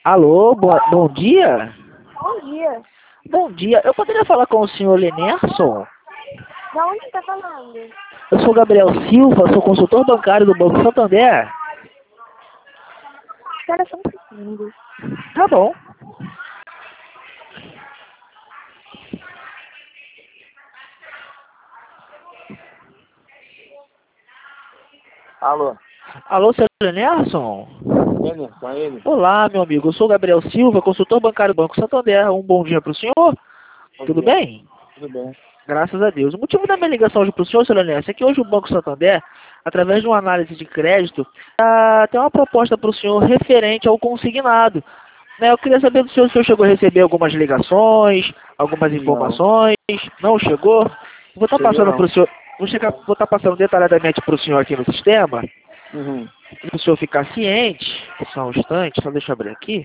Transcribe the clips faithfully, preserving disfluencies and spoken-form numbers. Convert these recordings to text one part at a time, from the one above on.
Alô, bo- bom dia? Bom dia. Bom dia, eu poderia falar com o senhor Lenerson? Da onde você tá falando? Eu sou Gabriel Silva, sou consultor bancário do Banco Santander. Espera só um segundo. Tá bom. Alô, Alô, senhor Lenerson? Emerson, é ele? Olá, meu amigo, eu sou Gabriel Silva, consultor bancário do Banco Santander. Um bom dia para o senhor. Bom Tudo dia. bem? Tudo bem? Graças a Deus. O motivo da minha ligação hoje para o senhor, senhor Lenerson, é que hoje o Banco Santander, através de uma análise de crédito, ah, tem uma proposta para o senhor referente ao consignado. Né, eu queria saber do senhor se o senhor chegou a receber algumas ligações, algumas Não, informações. Não chegou? Vou estar cheguei passando para não. o senhor, vou, chegar, vou estar passando detalhadamente para o senhor aqui no sistema, Uhum. para o senhor ficar ciente. Só um instante, só deixa eu abrir aqui.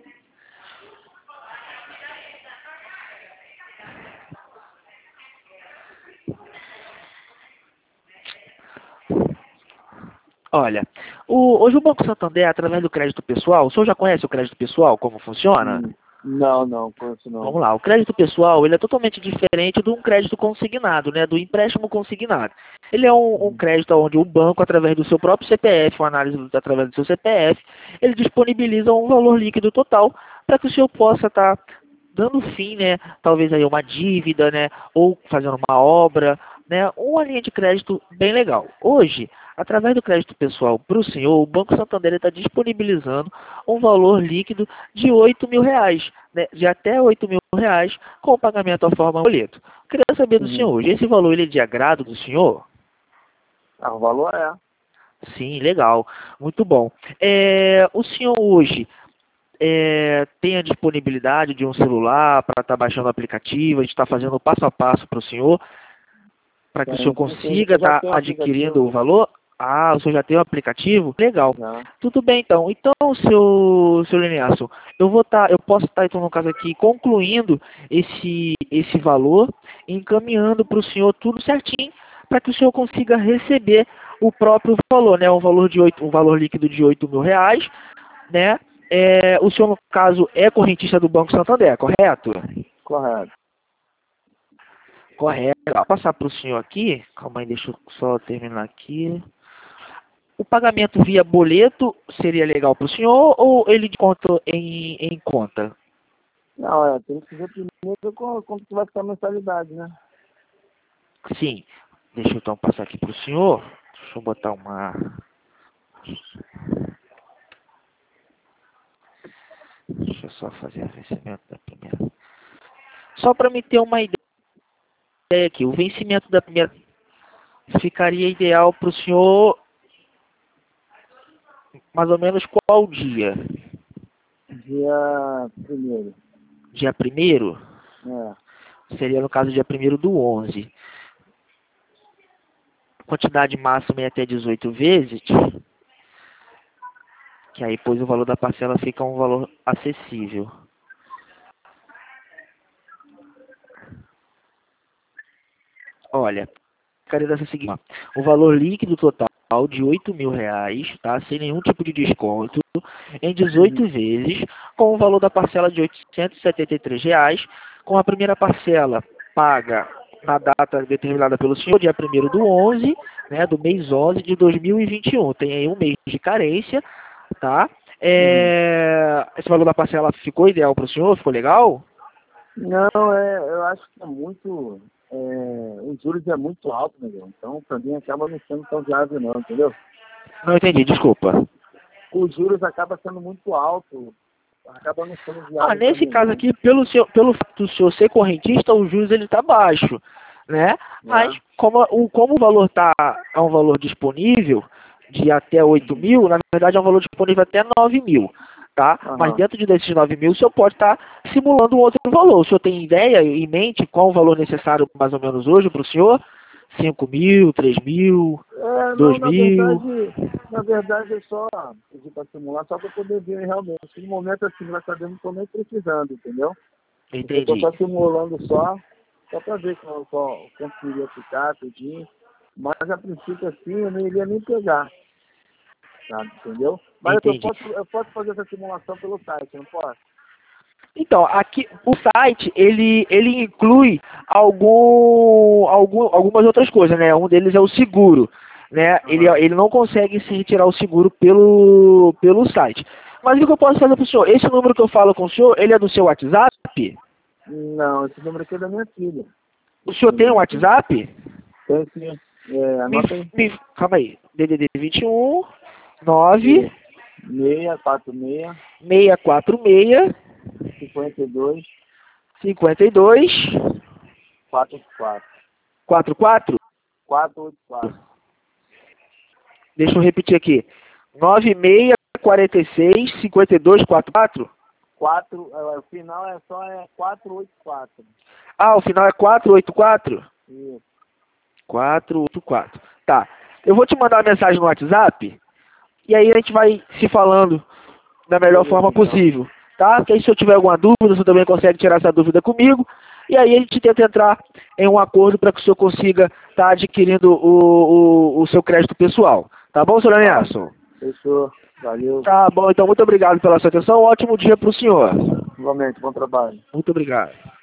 Olha, o- hoje o Banco Santander, através do crédito pessoal, o senhor já conhece o crédito pessoal, como funciona? Hum, Não, não, conheço não. Vamos lá, o crédito pessoal, ele é totalmente diferente de um crédito consignado, né, do empréstimo consignado. Ele é um, um Uhum. crédito onde o banco, através do seu próprio C P F, uma análise do- através do seu C P F, ele disponibiliza um valor líquido total para que o senhor possa estar dando fim, né, talvez aí a uma dívida, né, ou fazendo uma obra, né, uma linha de crédito bem legal. Hoje, através do crédito pessoal para o senhor, o Banco Santander está disponibilizando um valor líquido de oito mil reais, né, de até oito mil reais com o pagamento à forma boleto. Queria saber do senhor Uhum. hoje, esse valor ele é de agrado do senhor? Ah, o valor é. Sim, legal, muito bom. É, o senhor hoje é, tem a disponibilidade de um celular para estar baixando o aplicativo, a gente está fazendo passo a passo para o senhor, para que o senhor Tem, tem sim. consiga Eu já estar tenho um adquirindo o aplicativo. valor? Ah, o senhor já tem o aplicativo? Legal. Já. Tudo bem, então. Então, seu, seu Leniasso, eu vou estar, eu posso estar, então, no caso aqui, concluindo esse, esse valor, e encaminhando para o senhor tudo certinho, para que o senhor consiga receber o próprio valor, né? Um valor de oito, um valor líquido de oito mil reais, né? É, o senhor, no caso, é correntista do Banco Santander, correto? Correto. Correto. Vou passar para o senhor aqui. Calma aí, deixa eu só terminar aqui. O pagamento via boleto seria legal para o senhor ou ele de conta em, em conta? Não, é, tem que ver primeiro com- quanto que vai ficar a mensalidade, né? Sim. Deixa eu então passar aqui para o senhor. Deixa eu botar uma... Deixa eu só fazer o vencimento da primeira. Só para me ter uma ideia aqui, o vencimento da primeira ficaria ideal para o senhor mais ou menos qual dia? Dia primeiro. Dia primeiro? É. Seria no caso dia primeiro do onze. Quantidade máxima é até dezoito vezes, que aí pois o valor da parcela fica um valor acessível. Olha, ficaria dessa seguinte forma. O valor líquido total de oito mil reais, tá? Sem nenhum tipo de desconto, em dezoito Uhum. vezes, com o valor da parcela de oitocentos e setenta e três reais, com a primeira parcela paga na data determinada pelo senhor, dia primeiro do onze, né, do mês onze de dois mil e vinte e um. Tem aí um mês de carência, tá? Uhum. É, esse valor da parcela ficou ideal para o senhor? Ficou legal? Não, é, eu acho que é muito. É, os juros é muito alto, né, meu? Então também acaba não sendo tão viável não, entendeu? Não entendi, desculpa. Os juros acaba sendo muito alto, acaba não sendo Ah, viável para nesse mim caso não. aqui, pelo, seu, pelo fato do senhor ser correntista, o juros ele está baixo, né? Mas Né? como o, como o valor tá, é um valor disponível de até oito Uhum. mil, na verdade é um valor disponível até nove mil, tá? Mas Aham. dentro de desses nove mil, o senhor pode estar simulando um outro valor. O senhor tem ideia em mente qual o valor necessário mais ou menos hoje para o senhor? Cinco mil, três mil, É, não, dois na mil? verdade, na verdade é só pedir para simular, só para poder ver realmente. No momento assim, graças a Deus, não estou nem precisando, entendeu? Então, eu estou Entendi. só simulando só, só para ver qual, qual, quanto que iria ficar, tudinho. Mas a princípio assim, eu não iria nem pegar. sabe, entendeu? Mas eu Entendi. posso, eu posso fazer essa simulação pelo site, não posso? Então, aqui o site ele, ele inclui algum, algum, algumas outras coisas, né? Um deles é o seguro, né? Ele, Aham. ele não consegue se retirar o seguro pelo, pelo site. Mas o que eu posso fazer para o senhor? Esse número que eu falo com o senhor, ele é do seu WhatsApp? Não, esse número aqui é da minha filha. O senhor tem um WhatsApp? Tem sim. É, Me, anota aí. me, calma aí. D D D vinte e um, nove, seis quatro seis, seis quatro seis, cinquenta e dois, cinquenta e dois, quarenta e quatro. quarenta e quatro. quatrocentos e oitenta e quatro. Deixa eu repetir aqui. nove seis quatro seis, cinquenta e dois, quarenta e quatro. quatro, o final é só é quatrocentos e oitenta e quatro. Ah, o final é quatrocentos e oitenta e quatro? Isso. quatrocentos e oitenta e quatro. Tá. Eu vou te mandar uma mensagem no WhatsApp e aí a gente vai se falando da melhor Beleza, forma então. possível. Tá? Que aí se eu tiver alguma dúvida, você também consegue tirar essa dúvida comigo. E aí a gente tenta entrar em um acordo para que o senhor consiga estar adquirindo o, o, o seu crédito pessoal. Tá bom, senhor Emerson? Fechou. Valeu. Tá bom, então muito obrigado pela sua atenção. Um ótimo dia para o senhor. Igualmente, bom trabalho. Muito obrigado.